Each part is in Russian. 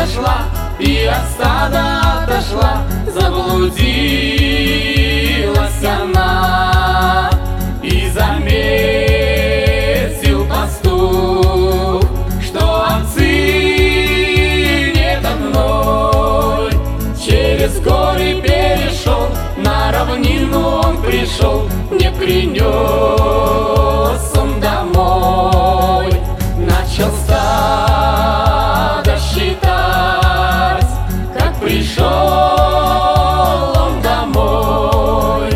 пошла, и от стада отошла, заблудилась она. И заметил пастух, что овцы нет одной. Через горы перешел, на равнину он пришел, не принес он домой. Начал стадо считать, как пришел он домой.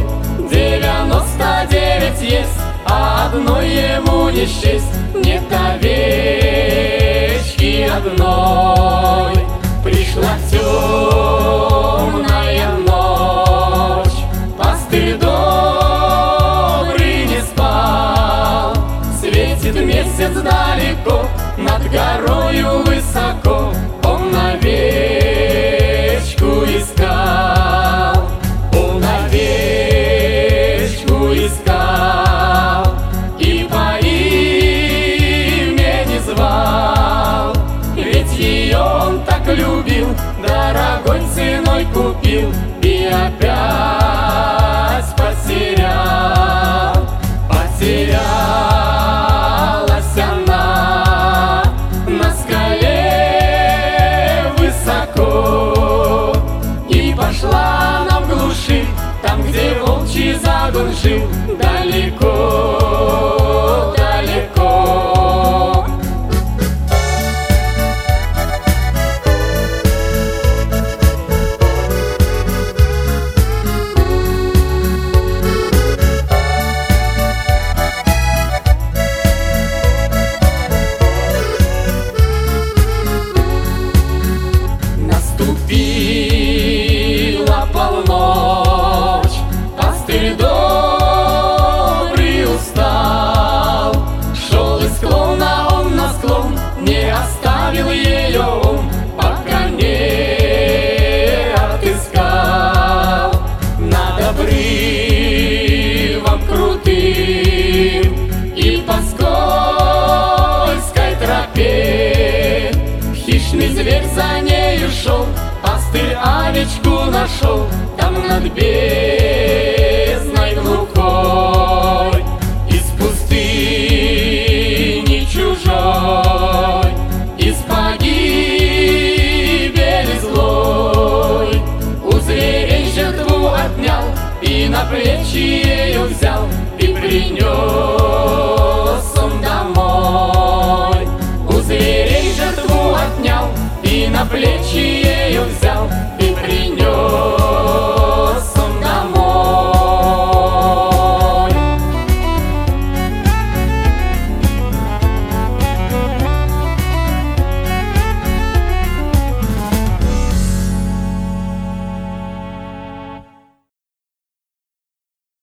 99 есть, а одной ему не счесть, нет овечки одной. Пришла темная ночь, пастырь добрый не спал. Светит месяц далеко, над горою высоко, он овечку искал. Он овечку искал и по имени звал. Ведь ее он так любил, дорогой ценой купил, и опять потерял. Потерялась она на скале высоко, и пошла она в глуши, там, где волчий загон жил, далеко, далеко. Наступила полночь, пастырь добрый устал. Шел из склона он на склон, не оставил ее он, пока не отыскал. Над обрывом крутым и по скользкой тропе хищный зверь за нею шел, пастырь овечку нашел, там над бездной глухой. Из пустыни чужой, из погибели злой, у зверей жертву отнял, и на плечи ее взял, и принес он домой. У зверей жертву отнял, и на плечи ее взял,